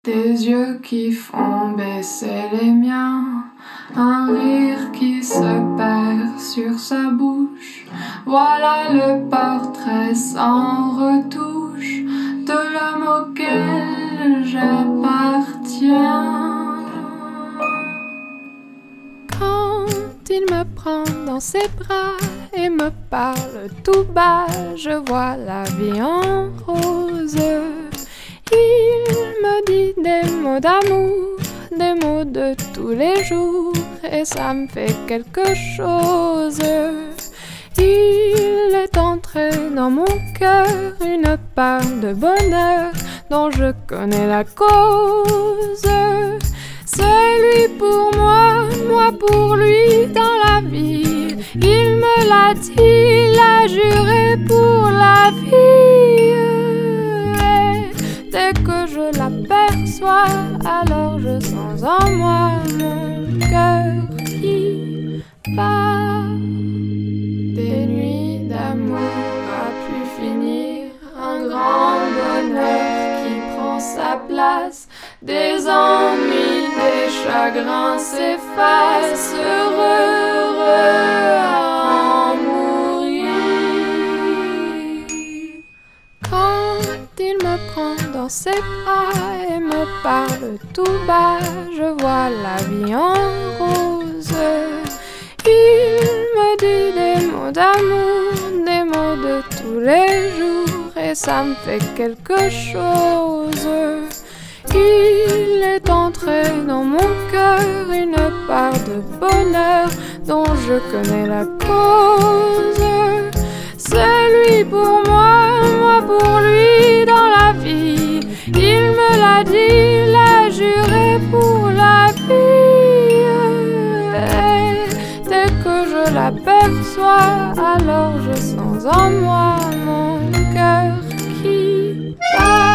Des yeux qui font baisser les miens, un rire qui se perd sur sa bouche. Voilà le portrait sans retouche de l'homme auquel j'appartiens. Quand il me prend dans ses bras et me parle tout bas, je vois la vie en rose. Il me dit des mots d'amour, des mots de tous les jours, et ça me fait quelque chose. Il est entré dans mon cœur une part de bonheur dont je connais la cause. C'est lui pour moi, moi pour lui dans la vie. Il me l'a dit, l'a juré pour la vie. Dès que je l'aperçois, alors je sens en moi mon cœur qui bat. Des nuits d'amour à plus finir, un grand bonheur qui prend sa place. Des ennuis, des chagrins s'effacent, heureux à en mourir. Quand il me prend dans ses bras et me parle tout bas, je vois la vie en rose. Il me dit des mots d'amour, des mots de tous les jours, et ça me fait quelque chose. Il est entré dans mon cœur une part de bonheur dont je connais la cause. C'est lui pour moi, moi pour lui dans la vie. Il me l'a dit, l'a juré pour la vie. Et dès que je l'aperçois, alors je sens en moi mon cœur qui bat.